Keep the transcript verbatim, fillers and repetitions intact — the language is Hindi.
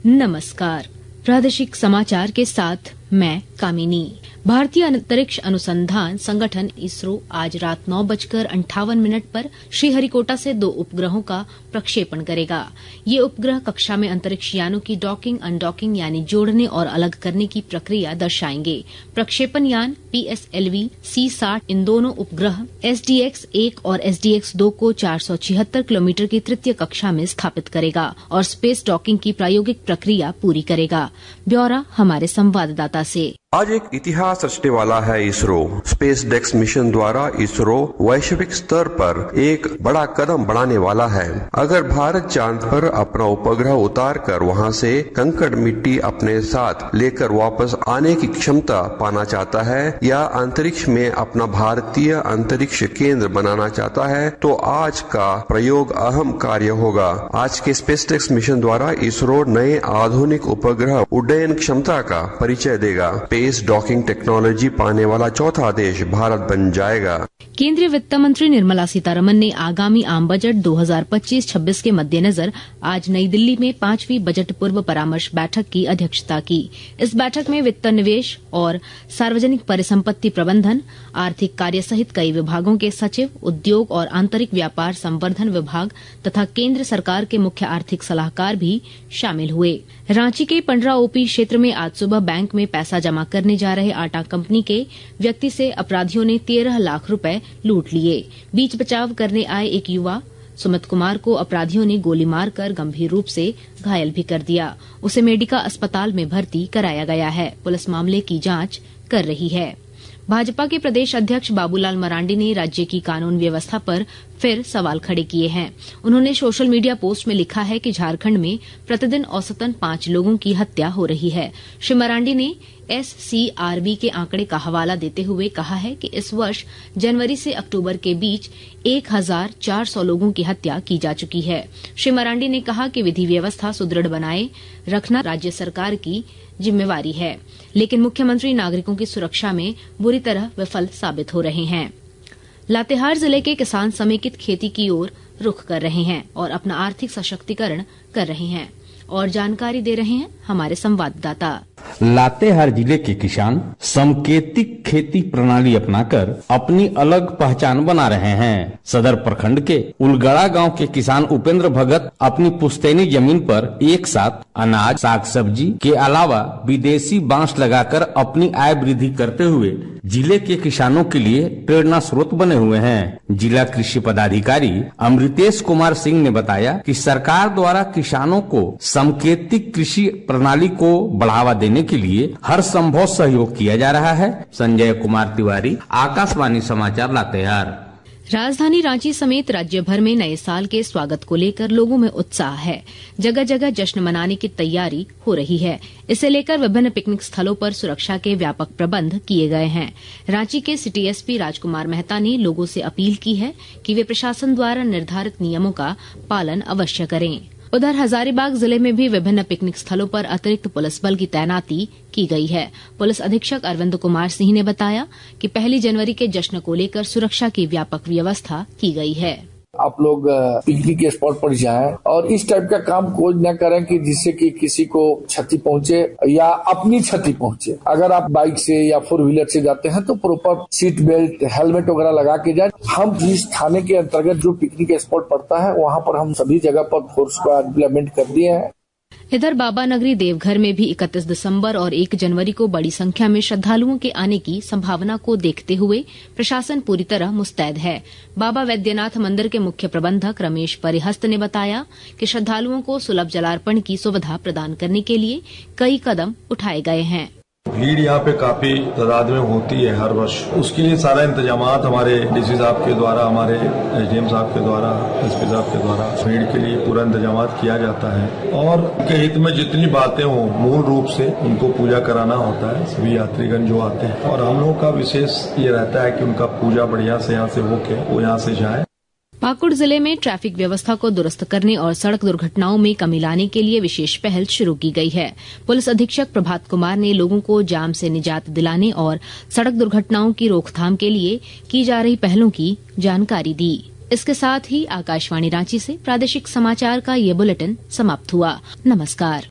नमस्कार। प्रादेशिक समाचार के साथ मैं कामिनी। भारतीय अंतरिक्ष अनुसंधान संगठन इसरो आज रात नौ बजकर अंठावन मिनट पर श्रीहरिकोटा से दो उपग्रहों का प्रक्षेपण करेगा। ये उपग्रह कक्षा में अंतरिक्ष यानों की डॉकिंग अनडॉकिंग यानी जोड़ने और अलग करने की प्रक्रिया दर्शाएंगे। प्रक्षेपण यान P S L V C साठ इन दोनों उपग्रह एस डी एक्स एक और एस डी एक्स दो को चार सौ छिहत्तर किलोमीटर की तृतीय कक्षा में स्थापित करेगा और स्पेस डॉकिंग की प्रायोगिक प्रक्रिया पूरी करेगा। ब्यौरा हमारे संवाददाता से। आज एक इतिहास रचने वाला है इसरो। स्पेस डेक्स मिशन द्वारा इसरो वैश्विक स्तर पर एक बड़ा कदम बढ़ाने वाला है। अगर भारत चांद पर अपना उपग्रह उतार कर वहां से कंकड़ मिट्टी अपने साथ लेकर वापस आने की क्षमता पाना चाहता है या अंतरिक्ष में अपना भारतीय अंतरिक्ष केंद्र बनाना चाहता है, तो आज का प्रयोग अहम कार्य होगा। आज के स्पेस डेक्स मिशन द्वारा इसरो नए आधुनिक उपग्रह उड्डयन क्षमता का परिचय देगा। स्पेस डॉकिंग टेक्नोलॉजी पाने वाला चौथा देश भारत बन जाएगा। केंद्रीय वित्त मंत्री निर्मला सीतारमन ने आगामी आम बजट दो हज़ार पच्चीस छब्बीस के मद्देनजर आज नई दिल्ली में पांचवी बजट पूर्व परामर्श बैठक की अध्यक्षता की। इस बैठक में वित्त, निवेश और सार्वजनिक परिसंपत्ति प्रबंधन, आर्थिक कार्य सहित कई विभागों के सचिव, उद्योग और आंतरिक व्यापार संवर्धन विभाग तथा केंद्र सरकार के मुख्य आर्थिक सलाहकार भी शामिल हुए। रांची के पंडरा ओपी क्षेत्र में आज सुबह बैंक में पैसा जमा करने जा रहे आटा कंपनी के व्यक्ति से अपराधियों ने तेरह लाख रुपए लूट लिए। बीच बचाव करने आए एक युवा सुमित कुमार को अपराधियों ने गोली मारकर गंभीर रूप से घायल भी कर दिया। उसे मेडिका अस्पताल में भर्ती कराया गया है। पुलिस मामले की जांच कर रही है। भाजपा के प्रदेश अध्यक्ष बाबूलाल मरांडी ने राज्य की कानून व्यवस्था पर फिर सवाल खड़े किए हैं। उन्होंने सोशल मीडिया पोस्ट में लिखा है कि झारखंड में प्रतिदिन औसतन पांच लोगों की हत्या हो रही है। श्री मरांडी ने एस सी आर बी के आंकड़े का हवाला देते हुए कहा है कि इस वर्ष जनवरी से अक्टूबर के बीच एक हजार चार सौ लोगों की हत्या की जा चुकी है। श्री मरांडी ने कहा कि विधि व्यवस्था सुदृढ़ बनाए रखना राज्य सरकार की जिम्मेवारी है, लेकिन मुख्यमंत्री नागरिकों की सुरक्षा में बुरी तरह विफल साबित हो रहे हैं। लातेहार जिले के किसान समेकित खेती की ओर रुख कर रहे हैं और अपना आर्थिक सशक्तिकरण कर रहे हैं और जानकारी दे रहे हैं हमारे संवाददाता। लातेहार जिले के किसान समकेतिक खेती प्रणाली अपनाकर अपनी अलग पहचान बना रहे हैं। सदर प्रखंड के उलगड़ा गांव के किसान उपेंद्र भगत अपनी पुश्तैनी जमीन पर एक साथ अनाज, साग सब्जी के अलावा विदेशी बांस लगाकर अपनी आय वृद्धि करते हुए जिले के किसानों के लिए प्रेरणा स्रोत बने हुए हैं। जिला कृषि पदाधिकारी अमृतेश कुमार सिंह ने बताया कि सरकार द्वारा किसानों को समकेतिक कृषि प्रणाली को बढ़ावा देने के लिए हर संभव सहयोग किया जा रहा है। संजय कुमार तिवारी, आकाशवाणी समाचार, लातेहार। राजधानी रांची समेत राज्य भर में नए साल के स्वागत को लेकर लोगों में उत्साह है। जगह जगह जश्न मनाने की तैयारी हो रही है। इसे लेकर विभिन्न पिकनिक स्थलों पर सुरक्षा के व्यापक प्रबंध किए गए हैं। रांची के city S P Rajkumar Mehta ने लोगों से अपील की है कि वे प्रशासन द्वारा निर्धारित नियमों का पालन अवश्य करें। उधर हजारीबाग जिले में भी विभिन्न पिकनिक स्थलों पर अतिरिक्त पुलिस बल की तैनाती की गई है। पुलिस अधीक्षक अरविंद कुमार सिंह ने बताया कि पहली जनवरी के जश्न को लेकर सुरक्षा की व्यापक व्यवस्था की गई है। आप लोग पिकनिक के स्पॉट पर जाएं और इस टाइप का काम कोई न करें कि जिससे कि किसी को क्षति पहुंचे या अपनी क्षति पहुंचे। अगर आप बाइक से या फोर व्हीलर से जाते हैं तो प्रॉपर सीट बेल्ट, हेलमेट वगैरह लगा के जाए। हम जिस थाने के अंतर्गत जो पिकनिक स्पॉट पड़ता है वहाँ पर हम सभी जगह पर फोर्स को इम्प्लीमेंट कर दिए हैं। इधर बाबा नगरी देवघर में भी इकतीस दिसंबर और एक जनवरी को बड़ी संख्या में श्रद्धालुओं के आने की संभावना को देखते हुए प्रशासन पूरी तरह मुस्तैद है। बाबा वैद्यनाथ मंदिर के मुख्य प्रबंधक रमेश परिहस्त ने बताया कि श्रद्धालुओं को सुलभ जलार्पण की सुविधा प्रदान करने के लिए कई कदम उठाए गए हैं। भीड़ यहाँ पे काफी तादाद में होती है हर वर्ष। उसके लिए सारा इंतजाम हमारे डीसी साहब के द्वारा, हमारे एसडीएम साहब के द्वारा, एसपी साहब के द्वारा भीड़ के लिए पूरा इंतजाम किया जाता है और उनके हित में जितनी बातें हों मूल रूप से उनको पूजा कराना होता है सभी यात्रीगण जो आते हैं। और हम लोगों का विशेष ये रहता है कि उनका पूजा बढ़िया से यहाँ से होके वो यहाँ से जाए। पाकुड़ जिले में ट्रैफिक व्यवस्था को दुरुस्त करने और सड़क दुर्घटनाओं में कमी लाने के लिए विशेष पहल शुरू की गई है। पुलिस अधीक्षक प्रभात कुमार ने लोगों को जाम से निजात दिलाने और सड़क दुर्घटनाओं की रोकथाम के लिए की जा रही पहलों की जानकारी दी। इसके साथ ही आकाशवाणी रांची से प्रादेशिक समाचार का ये बुलेटिन समाप्त हुआ। नमस्कार।